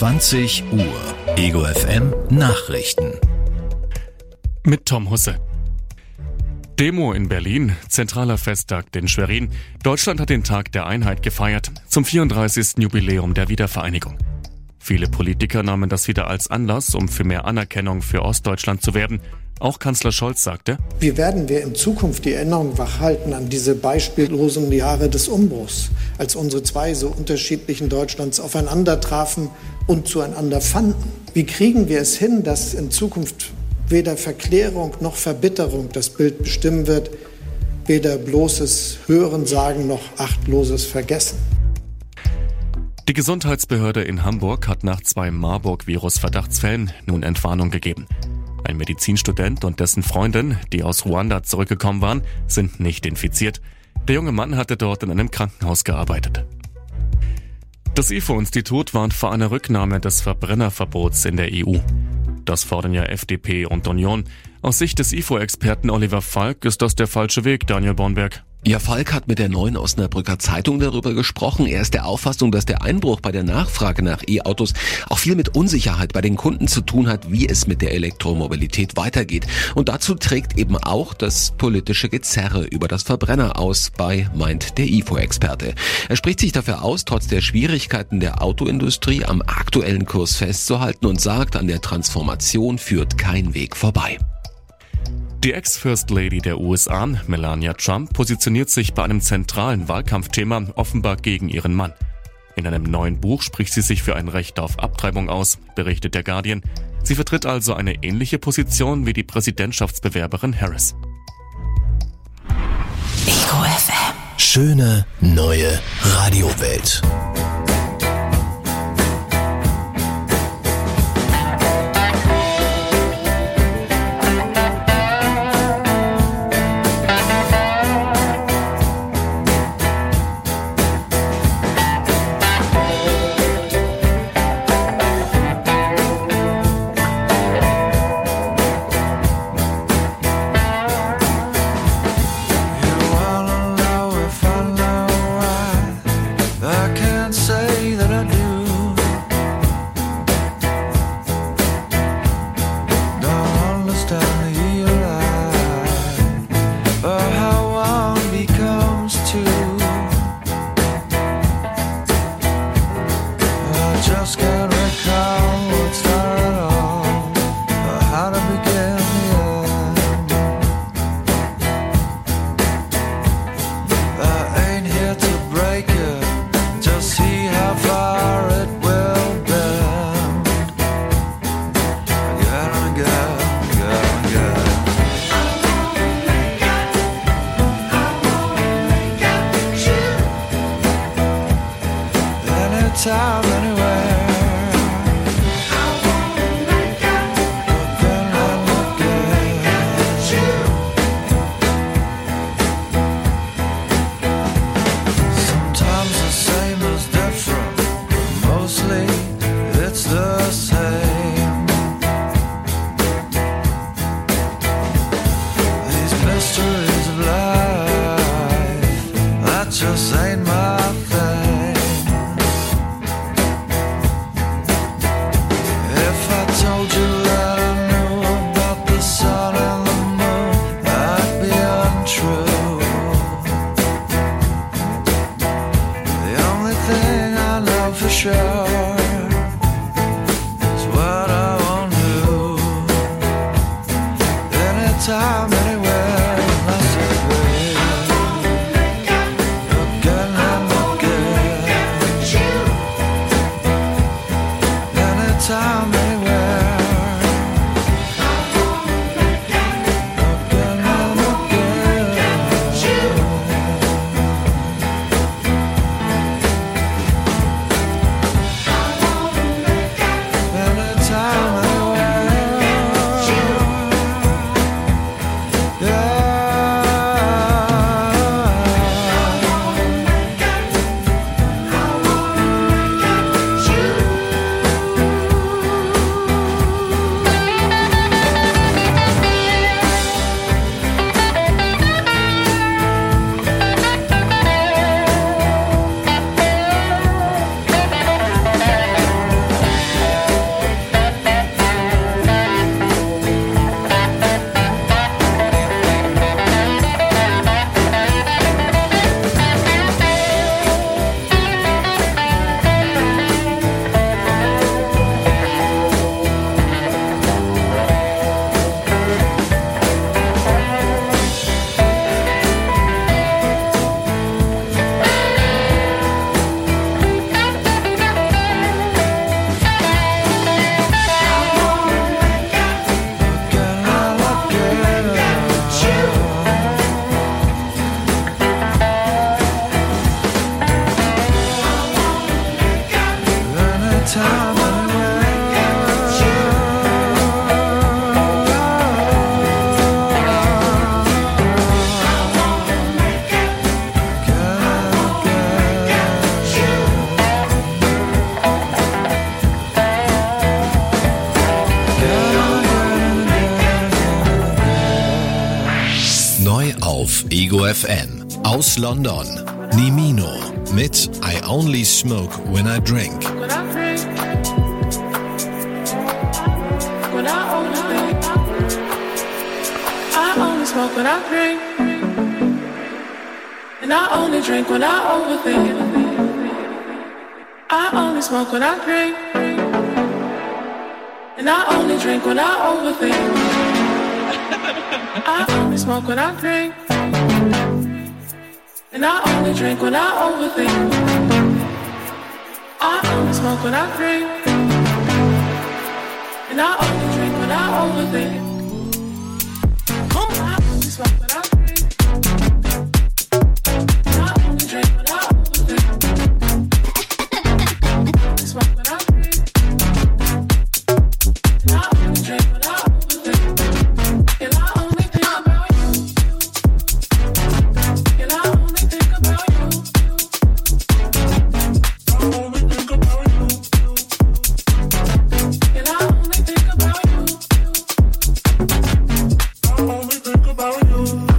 20 Uhr. Ego FM Nachrichten. Mit Tom Husse. Demo in Berlin, zentraler Festtag in Schwerin. Deutschland hat den Tag der Einheit gefeiert, zum 34. Jubiläum der Wiedervereinigung. Viele Politiker nahmen das wieder als Anlass, um für mehr Anerkennung für Ostdeutschland zu werben. Auch Kanzler Scholz sagte: Wie werden wir in Zukunft die Erinnerung wachhalten an diese beispiellosen Jahre des Umbruchs, als unsere zwei so unterschiedlichen Deutschlands aufeinander trafen und zueinander fanden? Wie kriegen wir es hin, dass in Zukunft weder Verklärung noch Verbitterung das Bild bestimmen wird, weder bloßes Hören, Sagen noch achtloses Vergessen? Die Gesundheitsbehörde in Hamburg hat nach 2 Marburg-Virus-Verdachtsfällen nun Entwarnung gegeben. Ein Medizinstudent und dessen Freundin, die aus Ruanda zurückgekommen waren, sind nicht infiziert. Der junge Mann hatte dort in einem Krankenhaus gearbeitet. Das IFO-Institut warnt vor einer Rücknahme des Verbrennerverbots in der EU. Das fordern ja FDP und Union. Aus Sicht des IFO-Experten Oliver Falk ist das der falsche Weg, Daniel Bornberg. Ja, Falk hat mit der Neuen Osnabrücker Zeitung darüber gesprochen. Er ist der Auffassung, dass der Einbruch bei der Nachfrage nach E-Autos auch viel mit Unsicherheit bei den Kunden zu tun hat, wie es mit der Elektromobilität weitergeht. Und dazu trägt eben auch das politische Gezerre über das Verbrenner aus bei, meint der IFO-Experte. Er spricht sich dafür aus, trotz der Schwierigkeiten der Autoindustrie am aktuellen Kurs festzuhalten und sagt, an der Transformation führt kein Weg vorbei. Die Ex-First Lady der USA, Melania Trump, positioniert sich bei einem zentralen Wahlkampfthema offenbar gegen ihren Mann. In einem neuen Buch spricht sie sich für ein Recht auf Abtreibung aus, berichtet der Guardian. Sie vertritt also eine ähnliche Position wie die Präsidentschaftsbewerberin Harris. Ego FM. Schöne neue Radiowelt. Just can't recall what started all, or how to begin the end. I ain't here to break it, just see how far it will bend. Again and again, again and again. Anytime, anywhere. It's the same. These mysteries of life, that just ain't my thing. If I told you that I knew about the sun and the moon, that'd be untrue. The only thing I know for sure is what I won't do. Anytime, anywhere, must agree. Again and again. Anytime, anywhere. Again and again. Neu auf Ego FM. Aus London. Nimino mit I Only Smoke When I Drink. I only smoke when I drink, and I only drink when I overthink. I only smoke when I drink, and I only drink when I overthink. I only smoke when I drink, and I only drink when I overthink. I only smoke when I drink, and I only drink when I overthink. I only smoke when I drink, and I only drink when I overthink. I only smoke when I drink, and I only drink when I overthink. And I only think about you. And I only think about you. I only think about you. And I only think about you. I only think about you.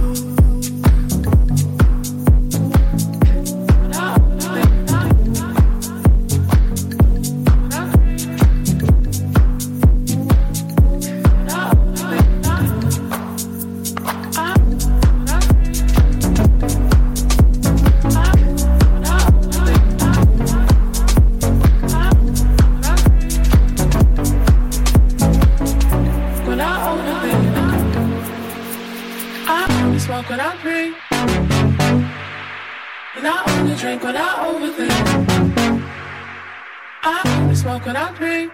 Smoke when I drink, and I only drink when I overthink. I only smoke when I drink,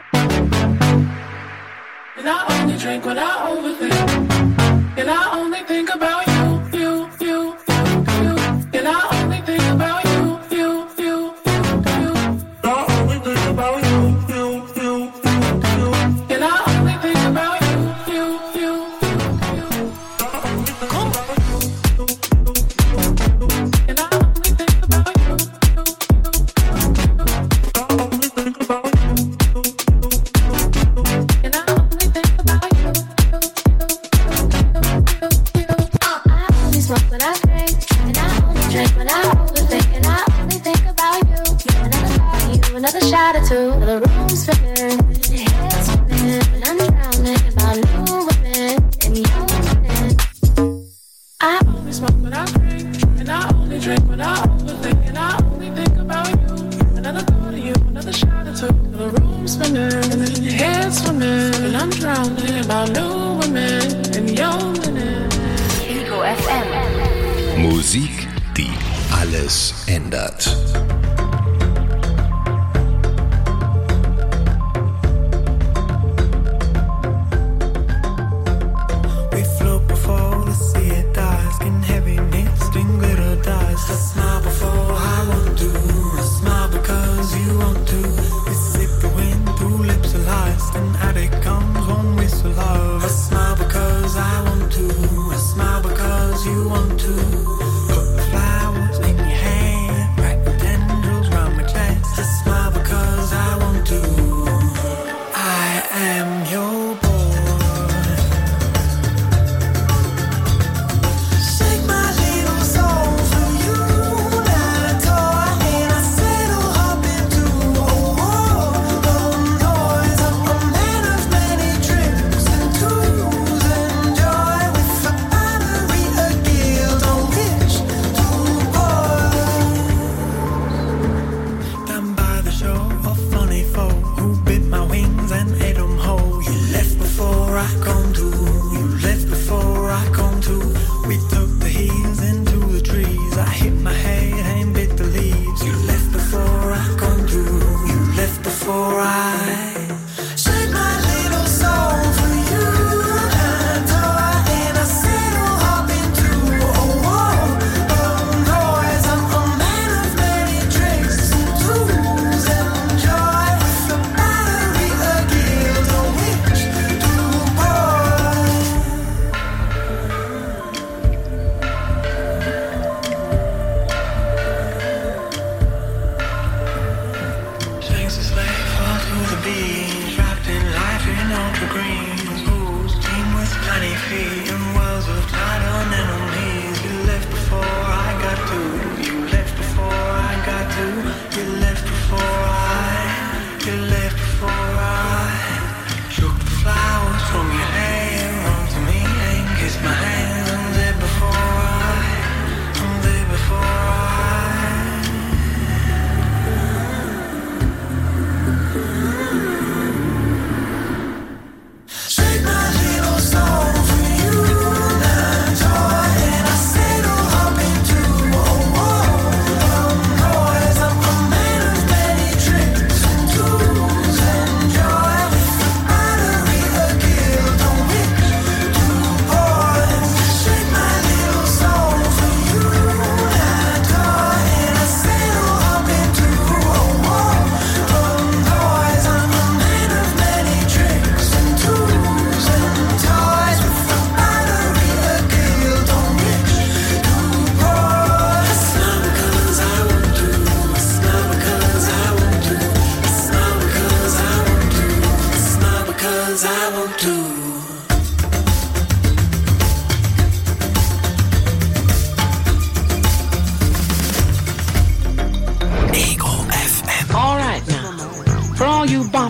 and I only drink when I overthink. And I only think about you, you, you, you, you. And I only think about you, you, you, you, you. I only think about you, you, you, you. And I only think about you, you, you, you, you. Another shot or two, the room's spinning, head spinning, and I'm drowning about new women and young women. I only smoke when I drink, and I only drink when I overthink, and I only think about you. Another thought of you, another shot or two, the room's spinning, and head swimming, and I'm drowning about new women and young women. Ego FM. Musik, die alles ändert.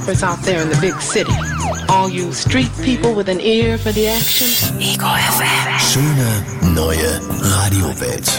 rappers out there in the big city. All you street people with an ear for the action. Ego FM. Schöne neue Radiowelt.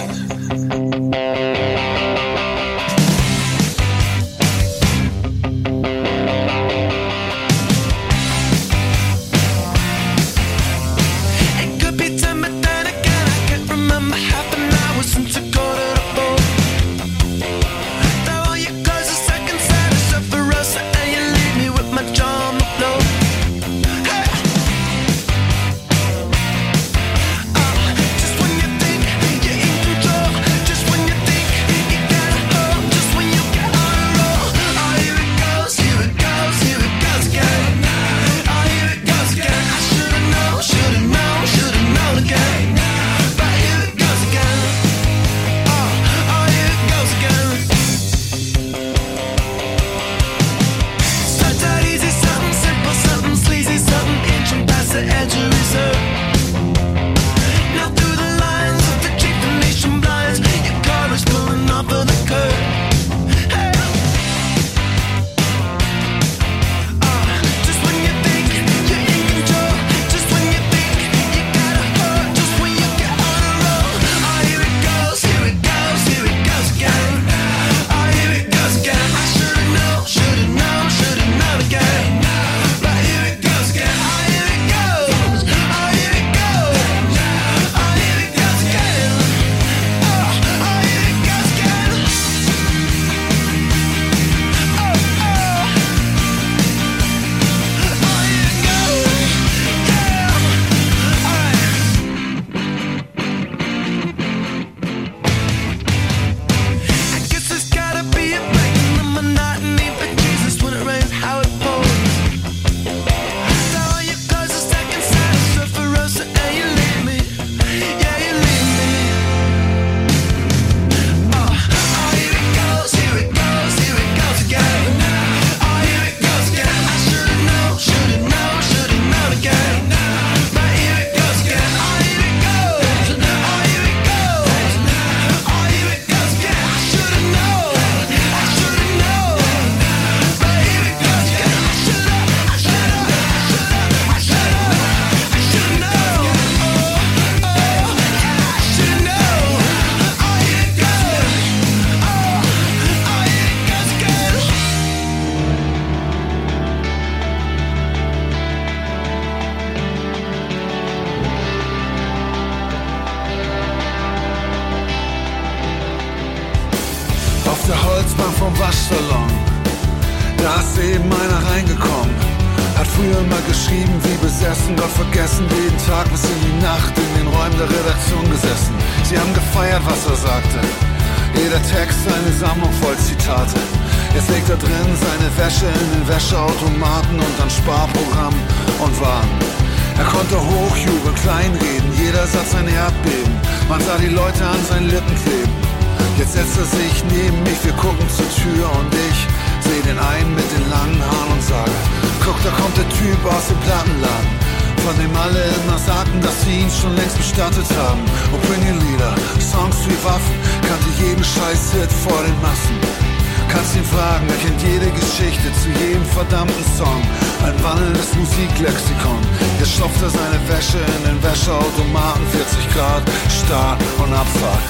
Wäscheautomaten, 40 Grad, Start und Abfahrt.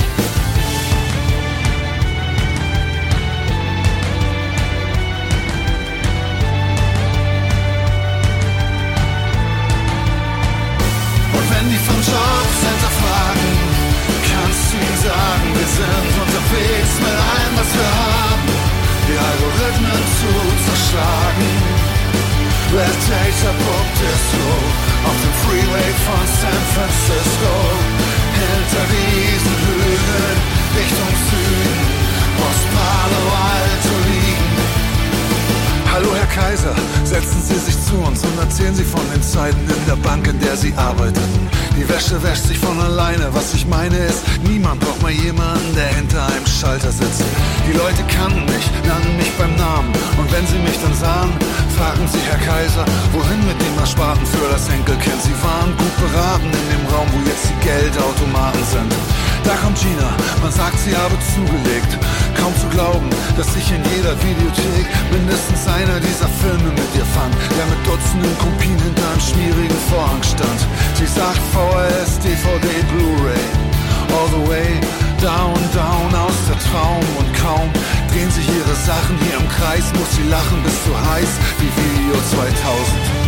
Und wenn die vom Jobcenter fragen, kannst du ihnen sagen, wir sind unterwegs mit allem, was wir haben, die Algorithmen zu zerschlagen. Red Data.disco auf dem Freeway von San Francisco, hinter diesen Hügeln Richtung Süden, West Palo Alto liegen. Hallo Herr Kaiser, setzen Sie sich zu uns und erzählen Sie von den Zeiten in der Bank, in der Sie arbeiteten. Die Wäsche wäscht sich von alleine, was ich meine ist, niemand braucht mal jemanden, der hinter einem Schalter sitzt. Die Leute kannten mich, nannten mich beim Namen und wenn sie mich dann sahen, fragen sie Herr Kaiser, wohin mit dem Ersparten für das Enkelkind? Sie waren gut beraten in dem Raum, wo jetzt die Geldautomaten sind. Da kommt Gina, Man sagt, sie habe zugelegt. Kaum zu glauben, dass sich in jeder Videothek mindestens einer dieser Filme mit ihr fand, der mit Dutzenden Kopien hinter einem schmierigen Vorhang stand. Sie sagt VHS, DVD, Blu-ray, all the way down, down aus der Traum. Und kaum drehen sich ihre Sachen hier im Kreis, muss sie lachen bis zu heiß wie Video 2000.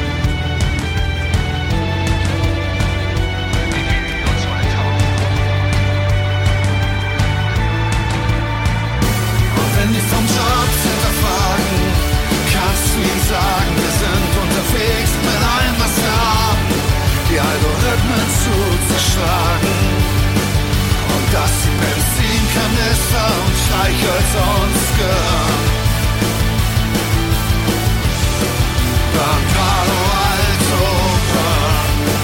Wenn die vom Job hinterfragen, kannst du ihnen sagen, wir sind unterwegs mit allem, was wir haben, die Algorithmen zu zerschlagen. Und dass die Benzinkanister und Streichhölzer uns gehören. Beim Palo Alto Burn.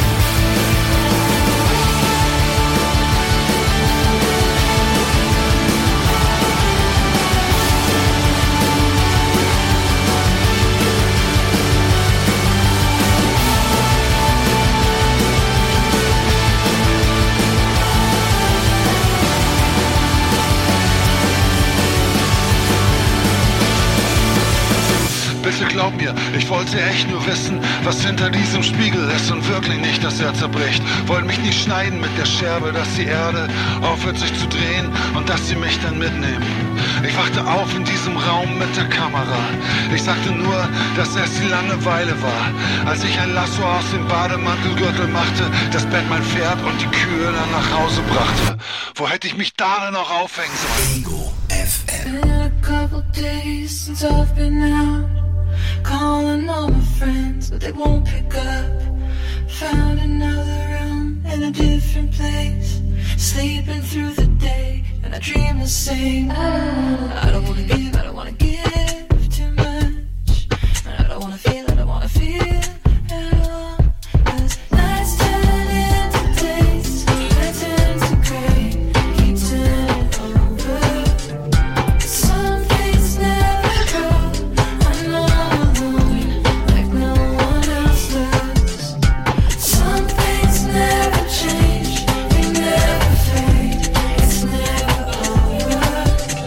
Bitte glaub mir, ich wollte echt nur wissen, was hinter diesem Spiegel ist und wirklich nicht, dass er zerbricht. Wollte mich nicht schneiden mit der Scherbe, dass die Erde aufhört sich zu drehen und dass sie mich dann mitnehmen. Ich wachte auf in diesem Raum mit der Kamera. Ich sagte nur, dass es die Langeweile war, als ich ein Lasso aus dem Bademantelgürtel machte, das Bett mein Pferd und die Kühe dann nach Hause brachte. Wo hätte ich mich da noch aufhängen sollen? Ego FM. Been a couple days since I've been out, calling all my friends, but they won't pick up. Found another room in a different place, sleeping through the day, and I dream to sing. I don't wanna give, I don't wanna give too much, and I don't wanna feel, I don't wanna feel at all. 'Cause nights turn into days, nights turn to grey, keep turning over. Some things never grow, I know I'm alone, like no one else does. Some things never change, they never fade, it's never over.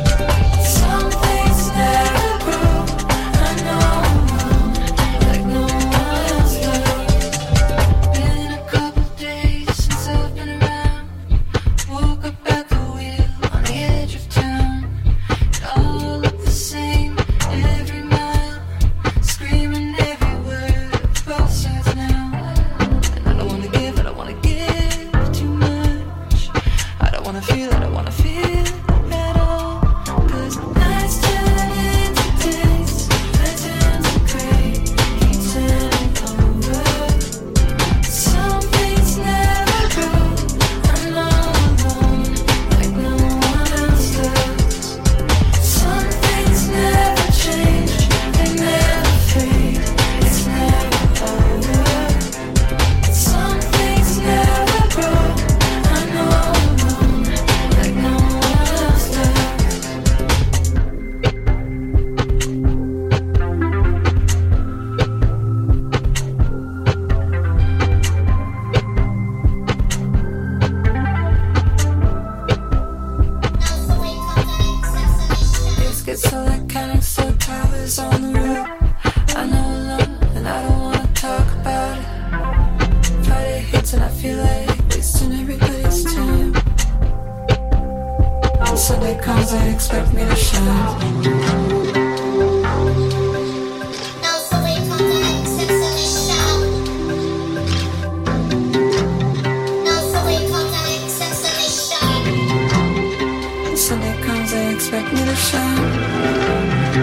Some things never grow, I know I'm alone, like no one else does. Been a couple days since I've been around, woke up at the wheel on the edge of town. It all looked the same every mile, screaming every word of both sides now. And I don't wanna give, I don't wanna give too much. I don't wanna feel, I don't wanna feel at all. 'Cause nights turn into days, nights turn to grey, keep turning over. Some things never grow, I know I'm alone, like no one else does. Some things never change, they never fade, it's never over. Some things never grow, I know I'm alone, like no one else does. Things get so iconic, so towers on the roof. I know alone, and I don't wanna talk about it. Friday hits and I feel like wasting everybody's time. On Sunday comes, they expect me to shine. Sunday comes, they expect me to shine.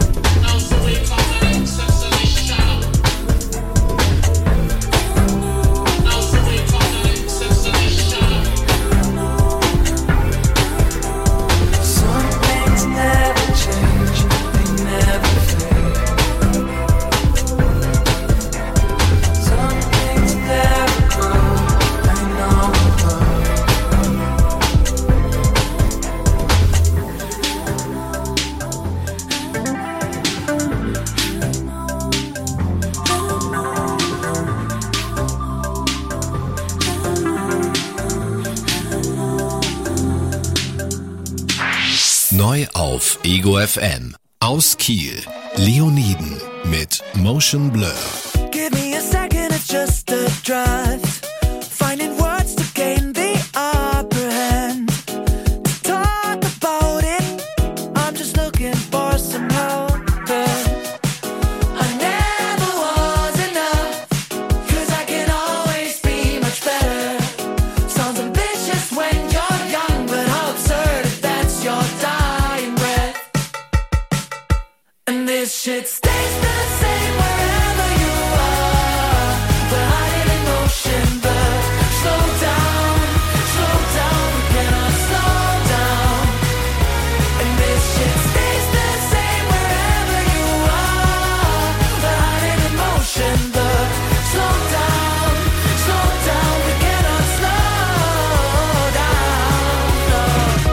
I know Neu auf Ego FM. Aus Kiel, Leoniden mit Motion Blur. Give me a second, it's just a draft. Finding words to gain the upper hand. To talk about it, I'm just looking for some help. I never was enough, 'cause I can always be much better. Sounds ambitious when you're young, but how absurd if that's your dying breath. And this shit stays the same wherever you are. We're hiding in motion, but slow down, we cannot slow down. And this shit stays the same wherever you are. We're hiding in motion, but slow down, we cannot slow down.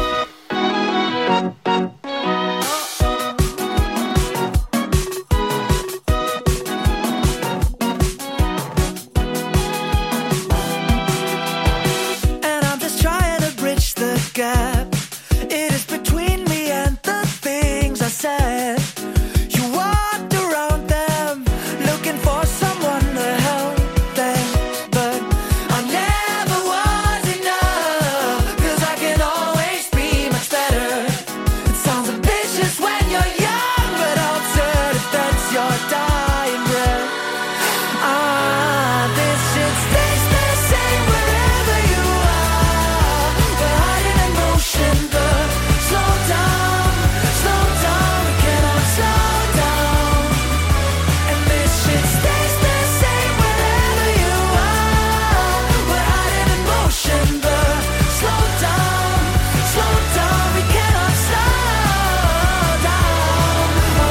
And I'm just trying to bridge the gap. It is between me and the things I said. You walked around them, looking for someone to help them. But I never was enough, 'cause I can always be much better. It sounds ambitious when you're young, but how absurd if that's your dying breath. This shit stays the same wherever you are. We're hiding in motion, but slow down, we cannot slow down. And this shit stays the same wherever you are. We're hiding in motion, but slow down, we cannot slow down.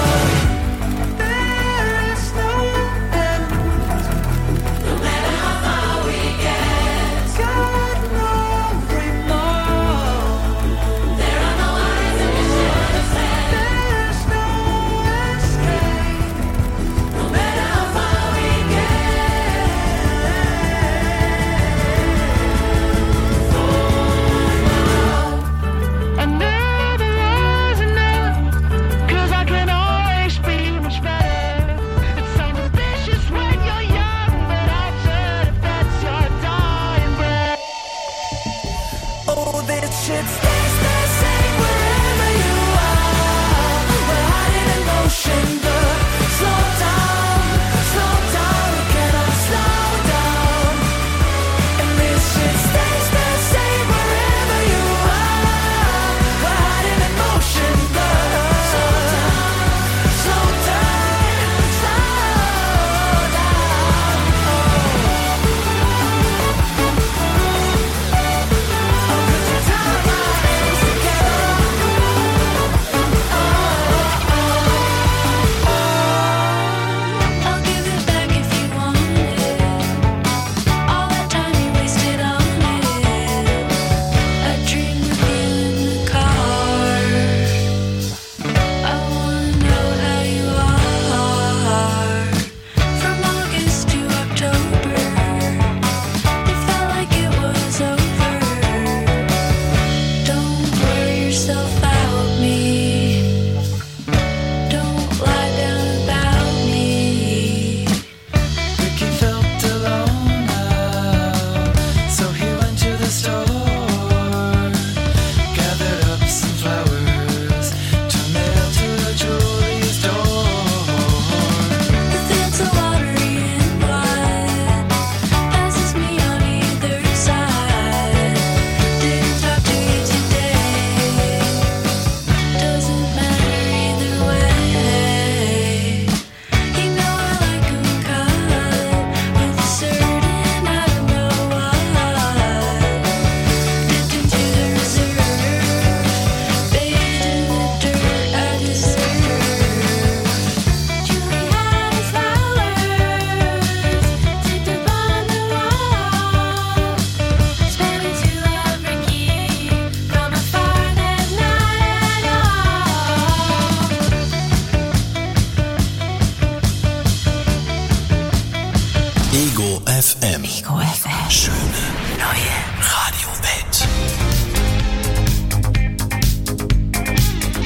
There is no end. No matter how far we get, got no remorse. There are no eyes in the shadows, there's no escape. No matter how far we get. I never was enough, 'cause I can always be much better. It sounds ambitious when you're young, but I've said if that's your dying breath. Oh, this shit stays the same wherever you are. We're hiding in motion, but slow down, we cannot slow down. And this shit stays the same wherever you are. We're hiding in motion, but slow down, slow down. I'll give it back if you want it. All that time you wasted on it. I dreamed of you in the car. I wanna know how you are. From August to October, it felt like it was over. Don't wear yourself out, me. Don't lie down about me. Ricky felt alone now, so he went to the store, gathered up some flowers to mail to Julie's door. The fields are watery and wide, passes me on either side. Didn't talk to you today, doesn't matter either way. You know I like 'em cut with a certain I don't know what. Dipped into the reserve, bathed in the dirt I deserve. Julie had his flowers taped up on the wall. Spent it to love Ricky from afar that night at all. Ego FM. Schöne neue Radiowelt.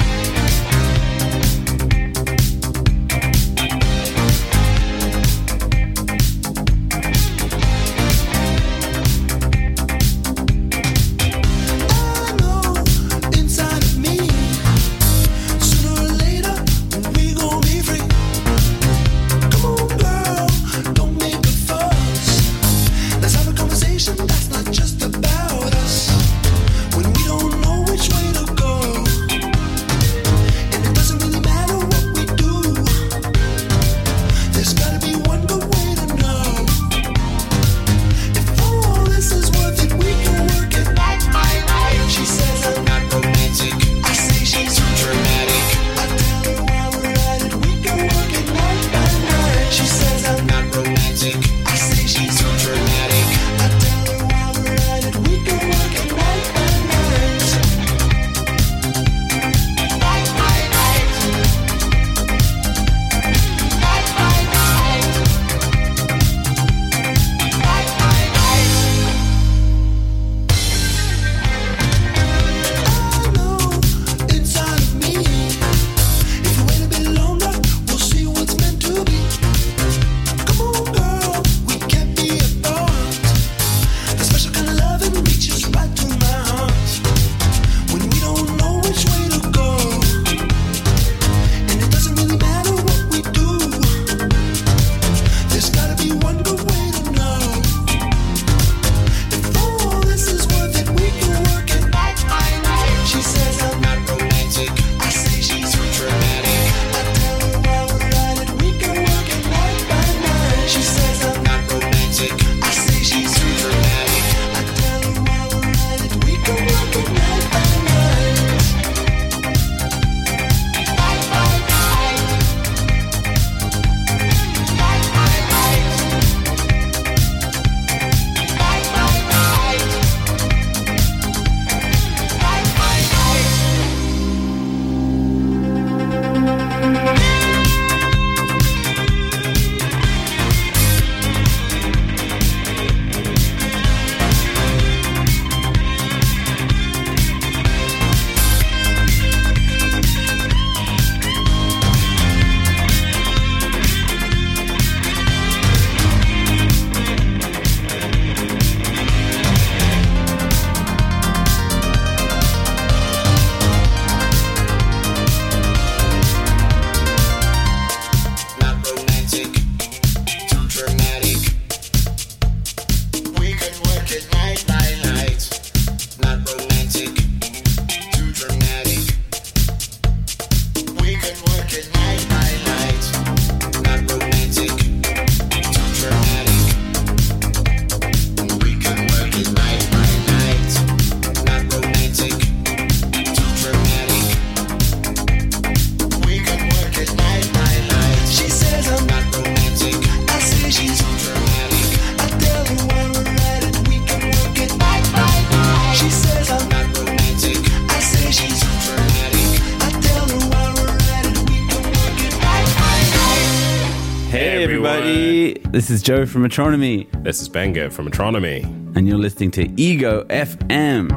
Hey everybody, this is Joe from Metronomy. This is Benga from Metronomy. And you're listening to Ego FM.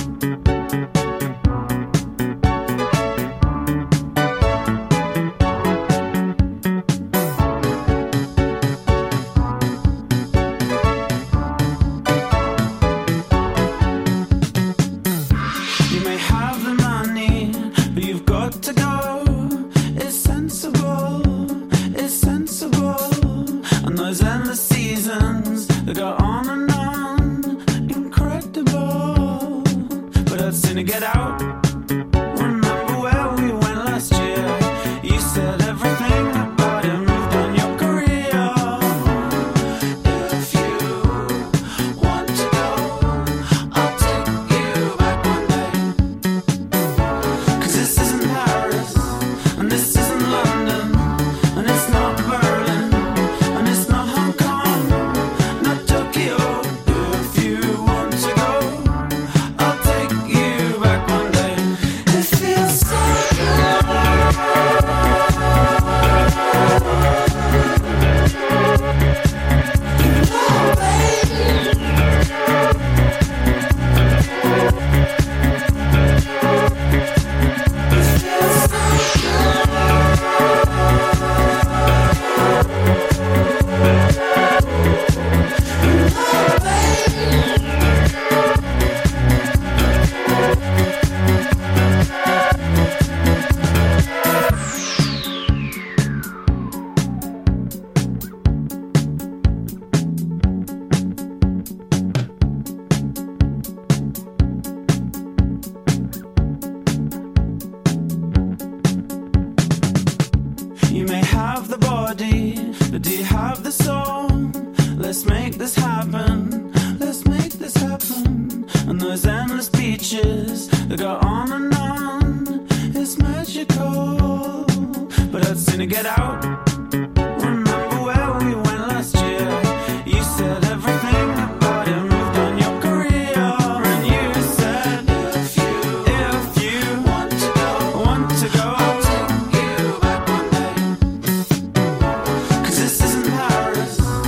You may have the money, but you've got to go. It's sensible. It's sensible. And those endless seasons that go on and on, incredible. But I'd sooner get out. Remember where we went last year? You said everything about it moved on your career. If you want to go, I'll take you back one day. 'Cause this isn't Paris, and this isn't London, and it's not Berlin, and it's not Hong Kong, not Tokyo. If you want to go, I'll take you back one day. It feels so good. You may have the body, but do you have the soul? Let's make this happen. Let's make this happen. And those endless beaches that go on and on, it's magical. But I'd sooner get out. Remember where we went last year? You said everything about it moved on your career. And you said if you want to go, I'll take you back one day. 'Cause this isn't Paris,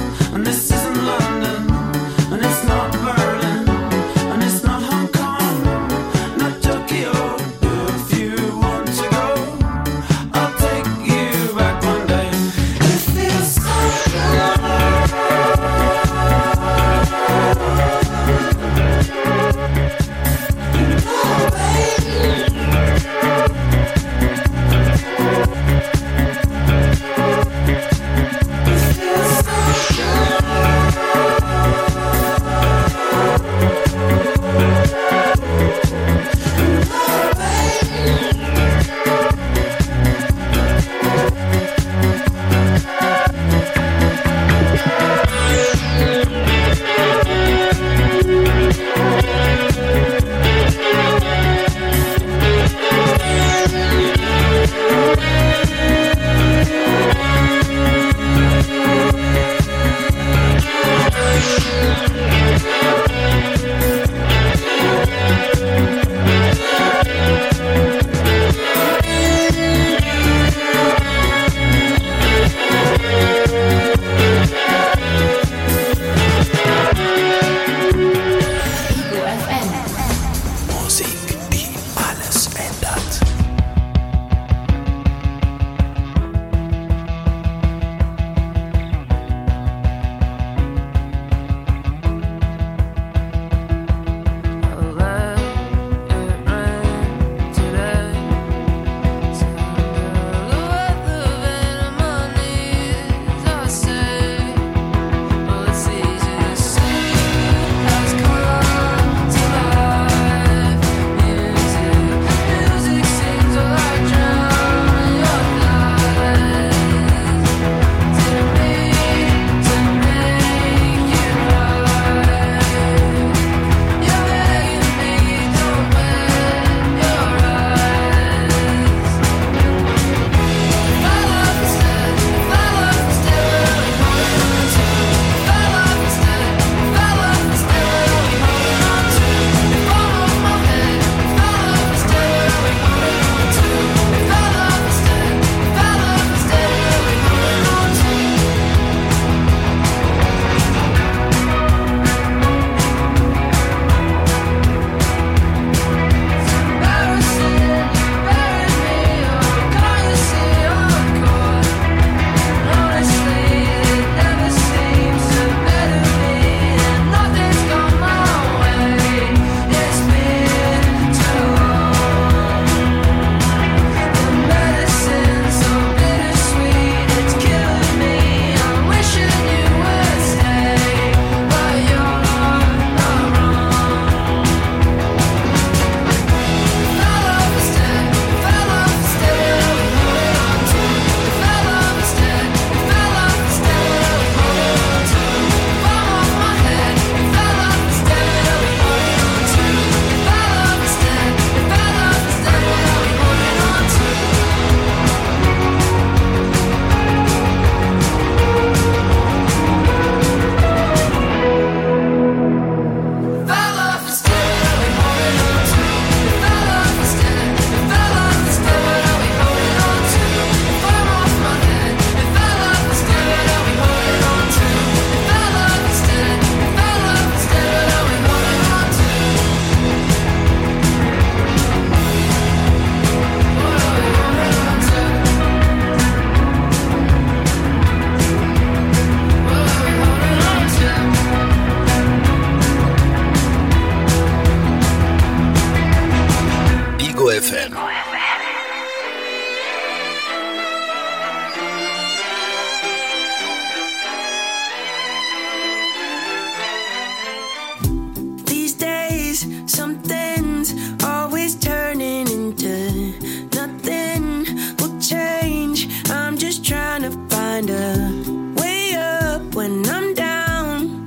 find a way up when I'm down.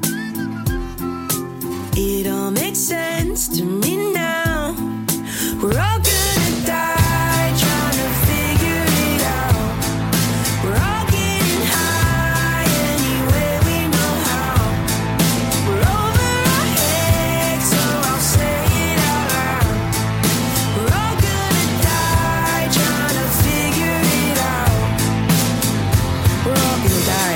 It all makes sense to me now. We're all gonna die trying to figure it out. We're all getting high anyway we know how. We're over our heads, so I'll say it out loud. We're all gonna die trying to figure it out. We're all gonna die.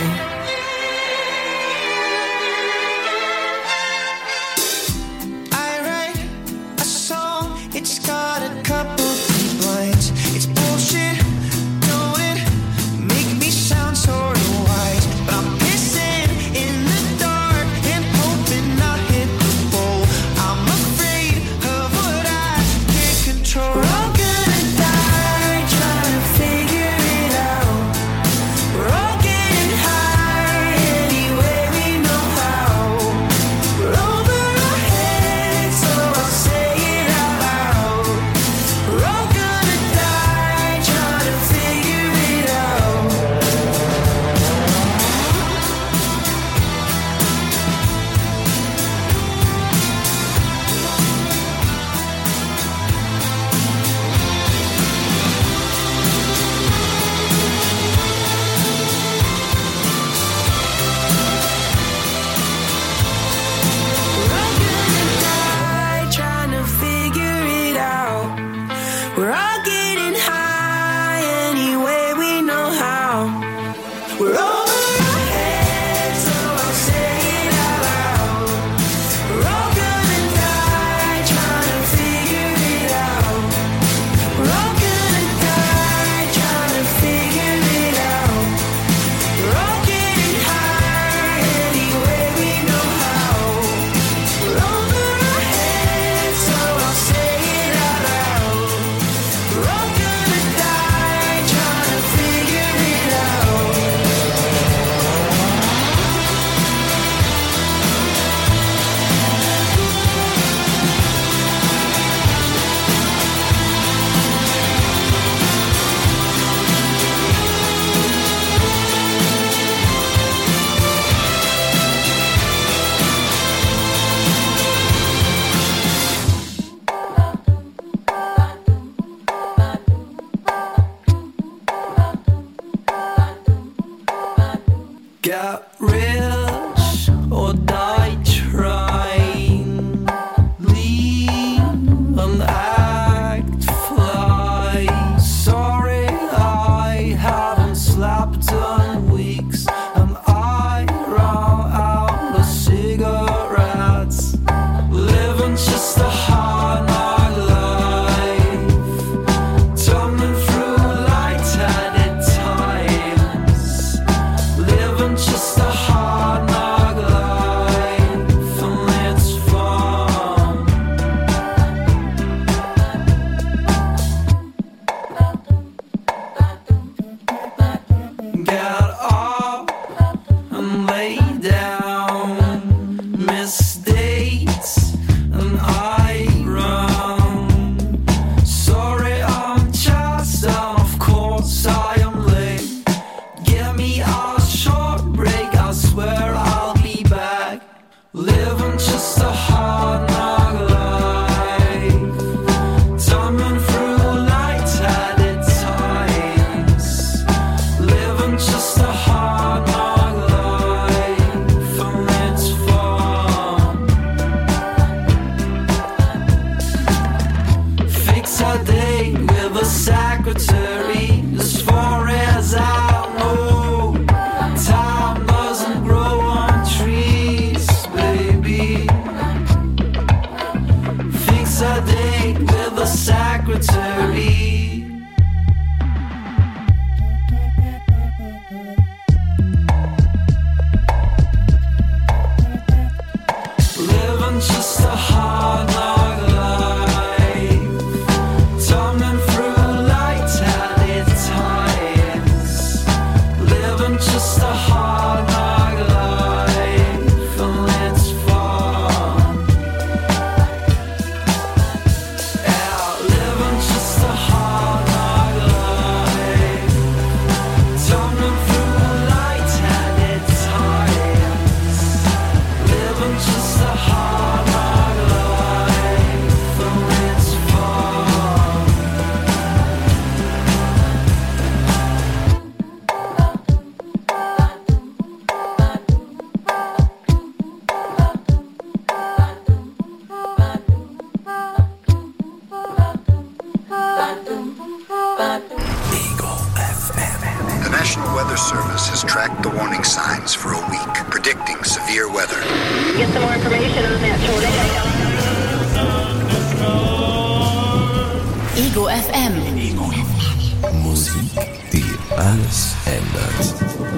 I write a song, it's got a couple deep lines. It's bullshit, don't it make me sound sort of wise? But I'm pissing in the dark and hoping I'll hit the bowl. I'm afraid of what I can't control. We're all gonna die trying to figure it out. We're all getting high anyway we know how. We're over our heads, so I'll say it out loud. We're all gonna die trying to figure it out. We're all gonna die trying to figure it out. We're all getting high anyway we know how. We're over our heads, so I'll say it out loud. We're all gonna die trying to figure it out. We're all gonna die trying to figure it out. We're all getting high anyway we know how. We're over our heads, so I'll say it out loud. We're all gonna die trying to figure it out. Get rich or die trying. Lean and act fly. Sorry, I haven't slept in weeks, and I ran out of cigarettes. Living just a hard knock life. Tumbling through light-headed times. Living just a hard knock life, and it's fun. Get up and lay down. Mistakes and I run. Sorry, I'm just down. Of course I am late. Give me a short break, I swear I'll be back. Living just a hard knock life. Tumbling through light-headed times. Living just a hard knock life, and it's fun. Fix a date with a secretary. As far as I know, time doesn't grow on trees, baby. Fix a date with a secretary. Living just a hard knock life. Tumbling through light-headed times. Living just a hard knock life, and it's fun. Yeah, living just a hard knock life. Tumbling through light warning signs for a week, predicting severe weather. Get some more information on that Ego FM. Musik, die alles ändert.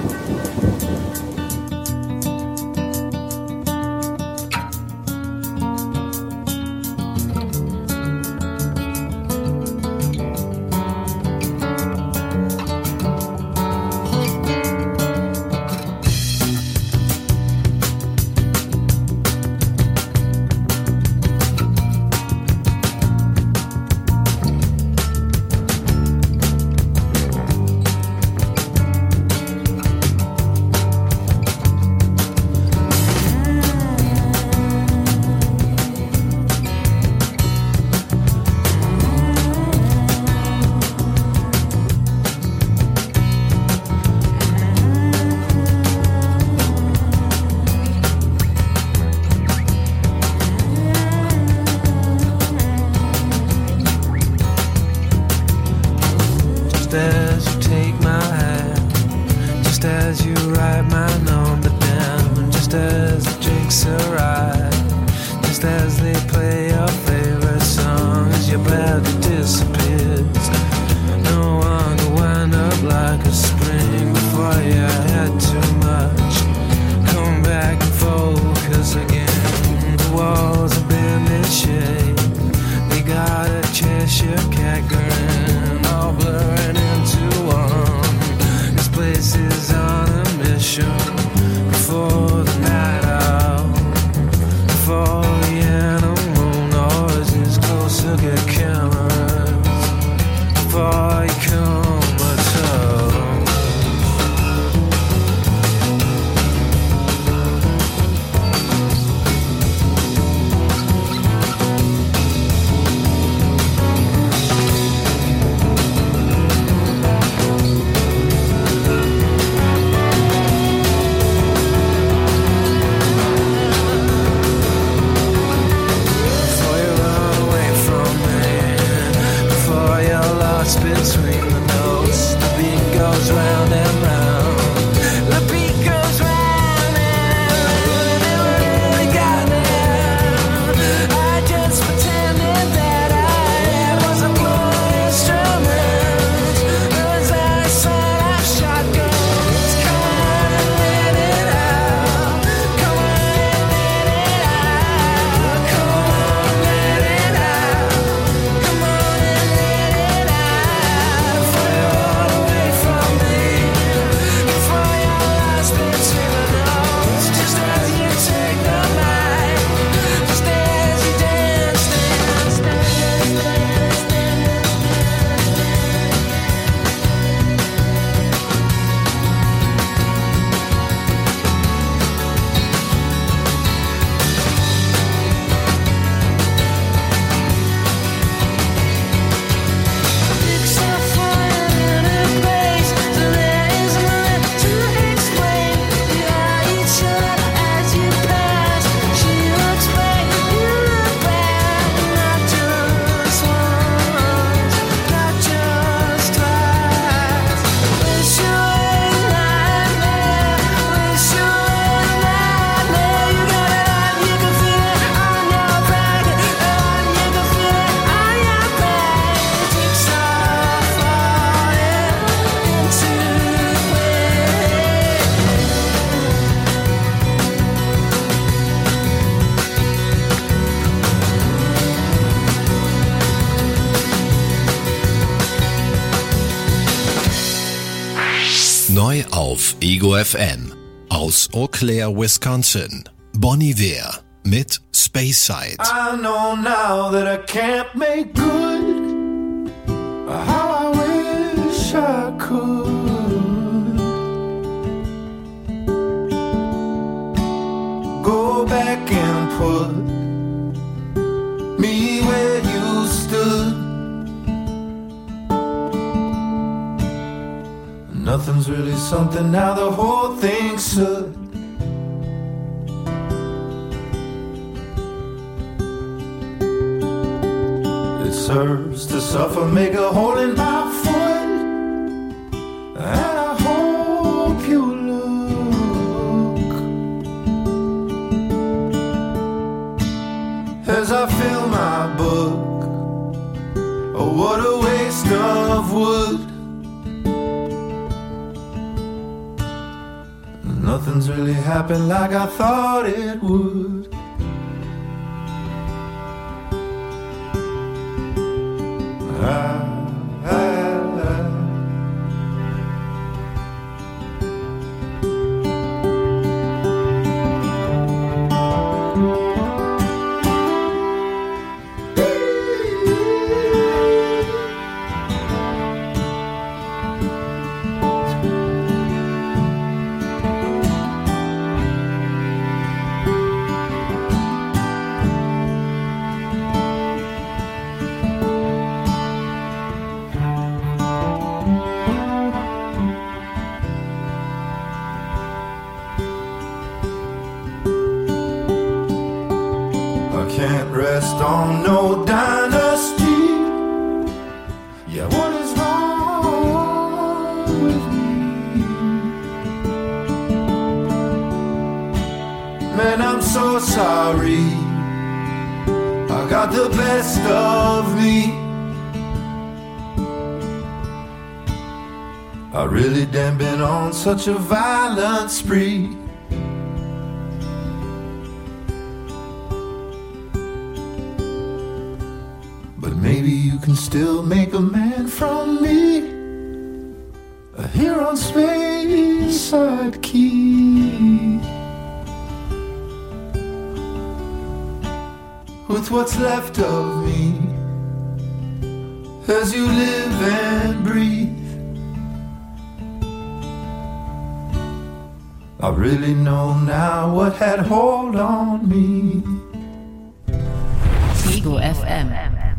Neu auf Ego FM aus Eau Claire, Wisconsin. Bon Iver mit Speyside. I know now that I can't make good how I wish I could. Go back and put me where you stood. Nothing's really something now, the whole thing should. It serves to suffer, make a hole in my foot, and I hope you look. what a waste of wood. Nothing's really happened like I thought it would. Can't rest on no dynasty. Yeah, what is wrong with me? Man, I'm so sorry. I got the best of me. I really damn been on such a violent spree. Maybe you can still make a man from me, here on Speyside Key. With what's left of me, as you live and breathe, I really know now what had hold on me. Ego FM.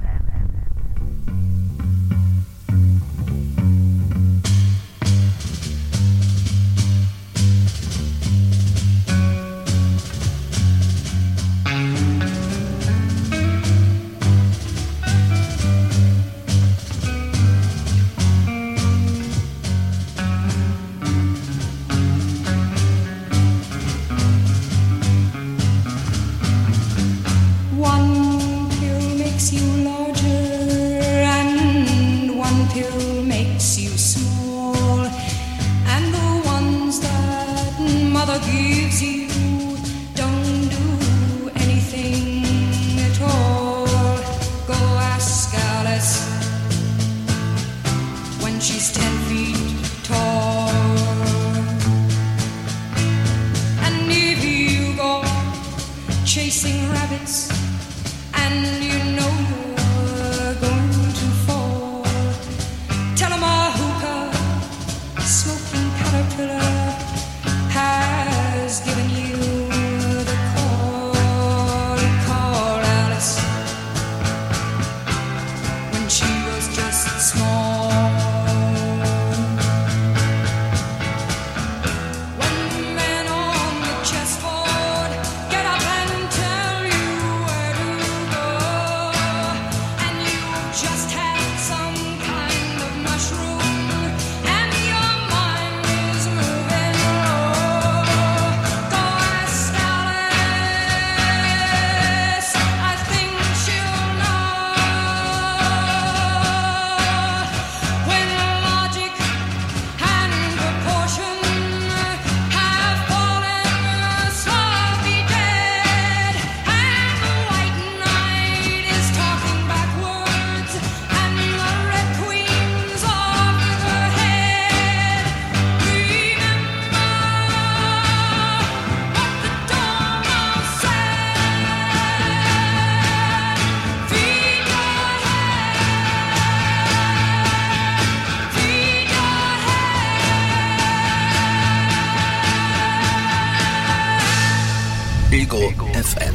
Ego FM.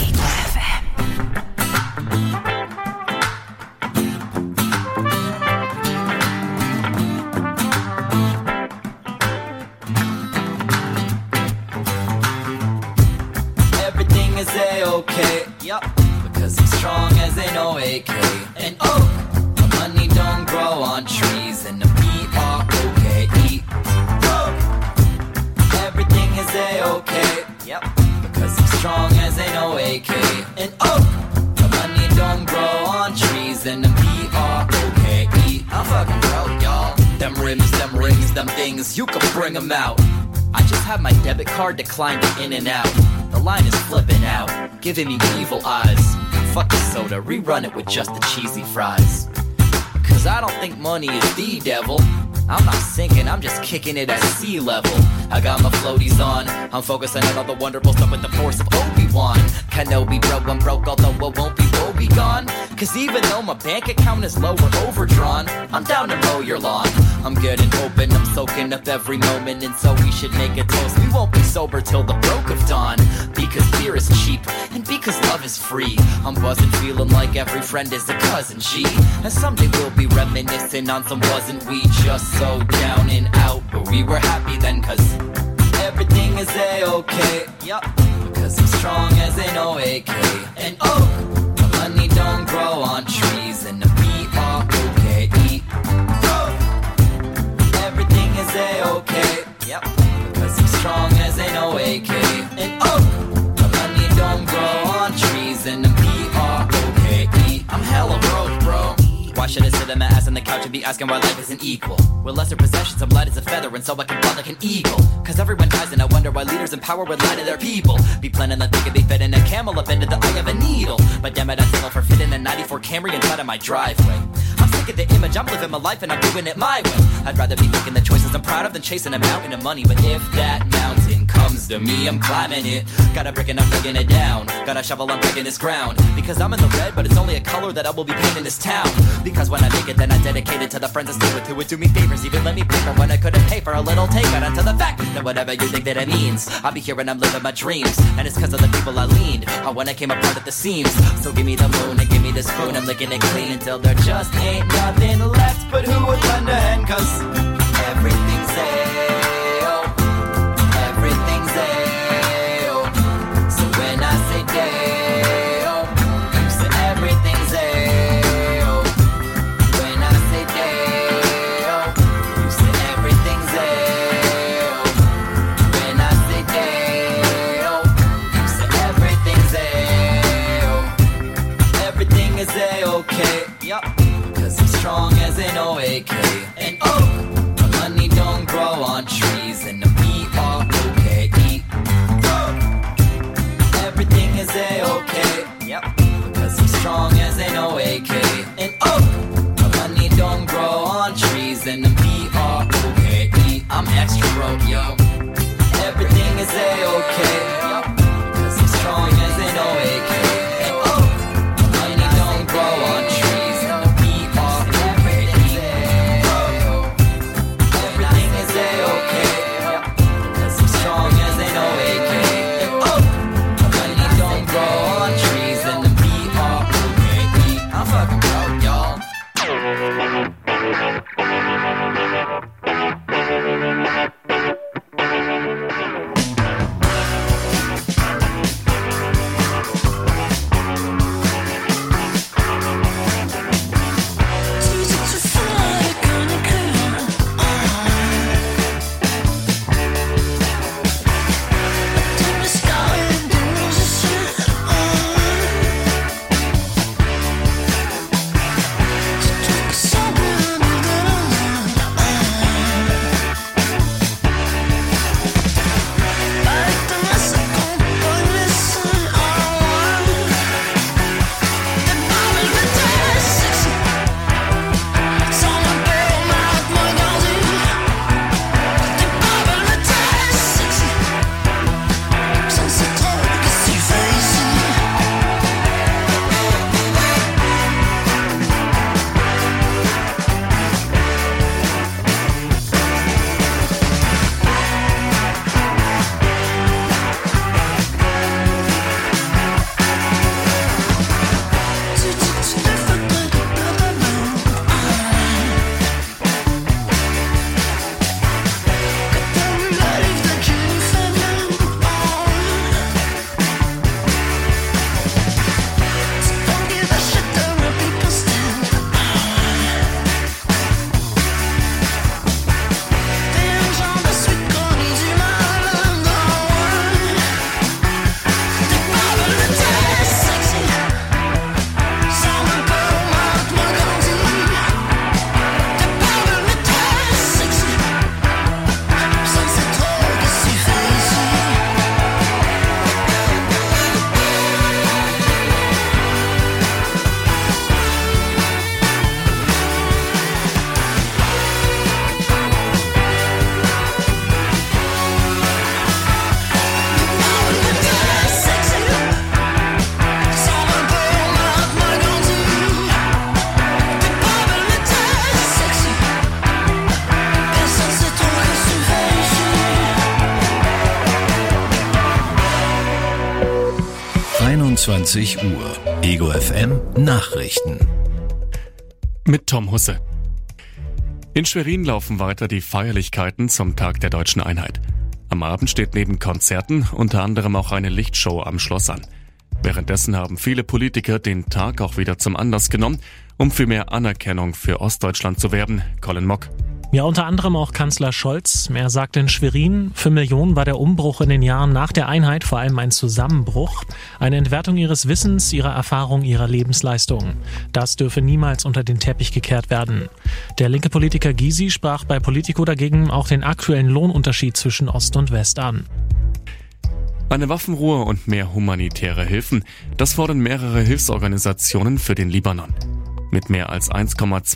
Everything is A-okay, yup, because I'm strong as an AK. And oh, the money don't grow on trees, and the B-R-O-K-E. Oh, everything is A-okay, yep, because I'm strong as an O-A-K. And oh, the money don't grow on trees, and the B-R-O-K-E. them things, you can bring them out. I just have my debit card declined in and out. The line is flipping out, giving me evil eyes. Fuck the soda, rerun it with just the cheesy fries. Cause I don't think money is the devil. I'm not sinking, I'm just kicking it at sea level. I got my floaties on, I'm focusing on all the wonderful stuff with the force of Obi-Wan. Kenobi broke, I'm broke, although it won't be woe be gone. Cause even though my bank account is low or overdrawn, I'm down to mow your lawn. I'm getting open, I'm soaking up every moment, and so we should make a toast. We won't be sober till the broke of dawn. Because beer is cheap, and because love is free. I'm buzzing, feeling like every friend is a cousin, G. And someday we'll be reminiscing on some wasn't we just so down and out, but we were happy then, cause everything is A-okay. Yup, because I'm strong as an O-A-K. And oh, the money don't grow on trees, and the B-R-O-K-E. Oh, everything is A-okay. Yep, because I'm strong as an O-A-K. And oh, the money don't grow on trees, and the B-R-O-K-E. I'm hella broke, bro. Why should I sit on my ass on the couch and be asking why life isn't equal? With lesser possessions, I'm light as a feather, and so I can fly like an eagle. Cause everyone dies, and I wonder why leaders in power would lie to their people. Be planning like they could be fitting a camel up into the eye of a needle. But damn it, I settle for fitting a 94 Camry inside of my driveway. I'm sick of the image, I'm living my life and I'm doing it my way. I'd rather be making the choices I'm proud of than chasing a mountain of money. But if that mountain comes to me, I'm climbing it. Got a brick and I'm breaking it down. Got a shovel, I'm breaking this ground. Because I'm in the red, but it's only a color that I will be painting this town. Because when I make it, then I dedicate it to the friends I stay with who would do me favors, even let me pay for when I couldn't pay for a little take out onto the fact that whatever you think that it means, I'll be here and I'm living my dreams. And it's cause of the people I leaned on when I came apart at the seams. So give me the moon and give me the spoon, I'm licking it clean until there just ain't nothing left. But who would lend a hand, cause everything's A-oh, everything's A-oh. So when I say day-oh, you say everything's A-oh. When I say day-oh, you say everything's A-oh. When I say day-oh, you say everything's A-oh. Everything is A-okay, yup. Cause I'm strong as an O-A-K. And oh, the money don't grow on trees, and the B-R-O-K-E. Oh, everything is A-okay. Yep, because I'm strong as an O-A-K. And oh, the money don't grow on trees, and the B-R-O-K-E. I'm extra broke, yo. Everything is A-okay. Yep, because I'm strong as an O-A-K. And oh, the money don't grow on trees. 22 Uhr. Ego FM Nachrichten. Mit Tom Husse. In Schwerin laufen weiter die Feierlichkeiten zum Tag der Deutschen Einheit. Am Abend steht neben Konzerten unter anderem auch eine Lichtshow am Schloss an. Währenddessen haben viele Politiker den Tag auch wieder zum Anlass genommen, um für mehr Anerkennung für Ostdeutschland zu werben. Colin Mock. Ja, unter anderem auch Kanzler Scholz. Er sagte in Schwerin, für Millionen war der Umbruch in den Jahren nach der Einheit vor allem ein Zusammenbruch, eine Entwertung ihres Wissens, ihrer Erfahrung, ihrer Lebensleistung. Das dürfe niemals unter den Teppich gekehrt werden. Der linke Politiker Gysi sprach bei Politico dagegen auch den aktuellen Lohnunterschied zwischen Ost und West an. Eine Waffenruhe und mehr humanitäre Hilfen, das fordern mehrere Hilfsorganisationen für den Libanon. Mit mehr als 1,2